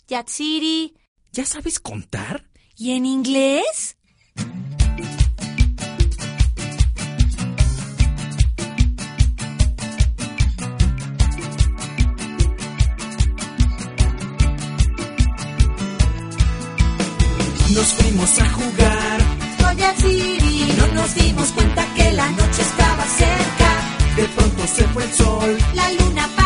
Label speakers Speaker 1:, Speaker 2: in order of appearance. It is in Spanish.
Speaker 1: Yatsiri.
Speaker 2: ¿Ya sabes contar?
Speaker 1: ¿Y en inglés?
Speaker 2: Nos fuimos a jugar
Speaker 1: Con Yatsiri.
Speaker 2: y no nos dimos cuenta que la noche estaba cerca. De pronto se fue el sol.
Speaker 1: La luna